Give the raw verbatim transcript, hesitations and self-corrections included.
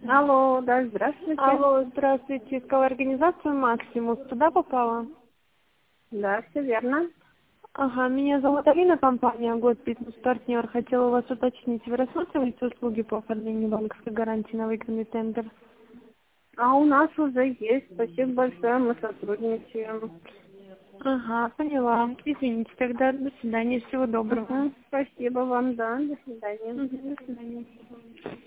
Алло, да, здравствуйте. Алло, здравствуйте. Искала организацию «Максимус». Туда попала? Да, все верно. Ага, меня зовут Алина, компания «Год Бизнес-партнер». Хотела у вас уточнить, вы рассматриваете услуги по оформлению банковской гарантии на выигранный тендер? А у нас уже есть. Спасибо большое, мы сотрудничаем. Ага, поняла. Извините, тогда до свидания, всего доброго. Мгм, спасибо вам, да, до свидания. Мгм, до свидания.